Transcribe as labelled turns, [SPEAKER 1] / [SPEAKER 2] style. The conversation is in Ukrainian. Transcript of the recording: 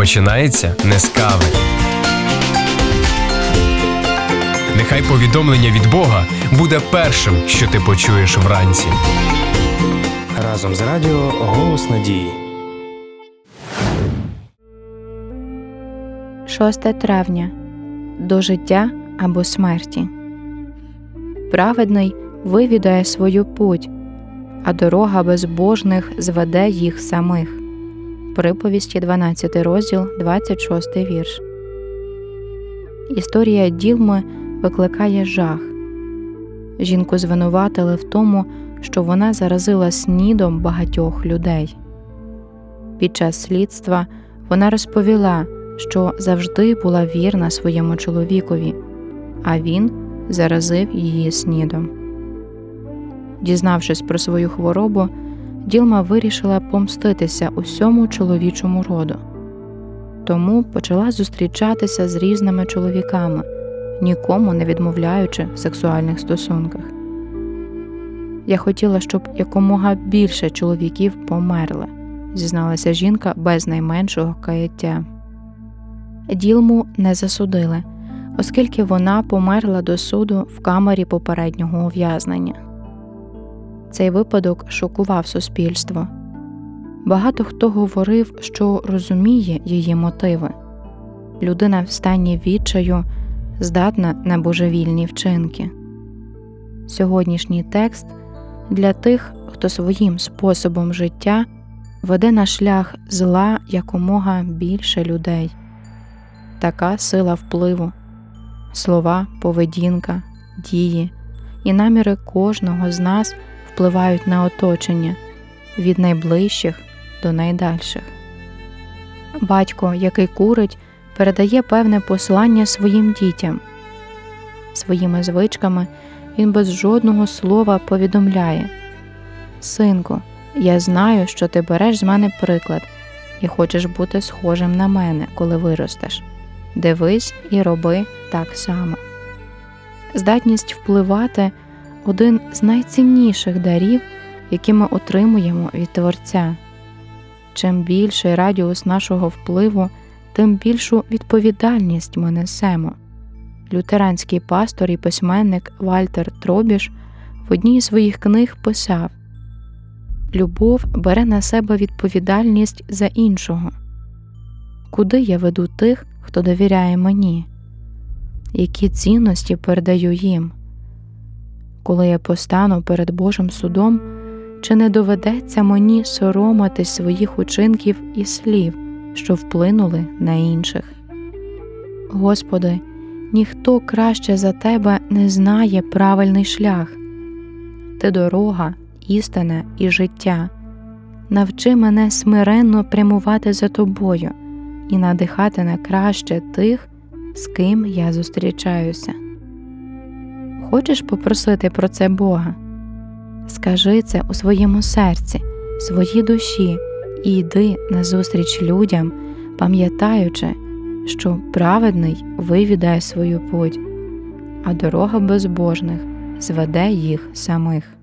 [SPEAKER 1] починається не з кави. Нехай повідомлення від Бога буде першим, що ти почуєш вранці.
[SPEAKER 2] Разом з радіо «Голос надії».
[SPEAKER 3] 6 травня. До життя або смерті. Праведний вивідає свою путь, а дорога безбожних зведе їх самих. Приповісті 12 розділ, 26 вірш. Історія Ділми викликає жах. Жінку звинуватили в тому, що вона заразила СНІДом багатьох людей. Під час слідства вона розповіла, що завжди була вірна своєму чоловікові, а він заразив її СНІДом. Дізнавшись про свою хворобу, Ділма вирішила помститися усьому чоловічому роду. Тому почала зустрічатися з різними чоловіками, нікому не відмовляючи в сексуальних стосунках. «Я хотіла, щоб якомога більше чоловіків померли», зізналася жінка без найменшого каяття. Ділму не засудили, оскільки вона померла до суду в камері попереднього ув'язнення. Цей випадок шокував суспільство. Багато хто говорив, що розуміє її мотиви. Людина в стані відчаю здатна на божевільні вчинки. Сьогоднішній текст для тих, хто своїм способом життя веде на шлях зла якомога більше людей. Така сила впливу, слова, поведінка, дії і наміри кожного з нас впливають на оточення, від найближчих до найдальших. Батько, який курить, передає певне послання своїм дітям. Своїми звичками він без жодного слова повідомляє: «Синку, я знаю, що ти береш з мене приклад і хочеш бути схожим на мене, коли виростеш. Дивись і роби так само». Здатність впливати – один з найцінніших дарів, які ми отримуємо від Творця. Чим більший радіус нашого впливу, тим більшу відповідальність ми несемо. Лютеранський пастор і письменник Вальтер Тробіш в одній із своїх книг писав: «Любов бере на себе відповідальність за іншого. Куди я веду тих, хто довіряє мені? Які цінності передаю їм? Коли я постану перед Божим судом, чи не доведеться мені соромитись своїх учинків і слів, що вплинули на інших? Господи, ніхто краще за Тебе не знає правильний шлях. Ти дорога, істина і життя. Навчи мене смиренно прямувати за Тобою і надихати на краще тих, з ким я зустрічаюся». Хочеш попросити про це Бога? Скажи це у своєму серці, своїй душі і йди назустріч людям, пам'ятаючи, що праведний вивідає свою путь, а дорога безбожних зведе їх самих.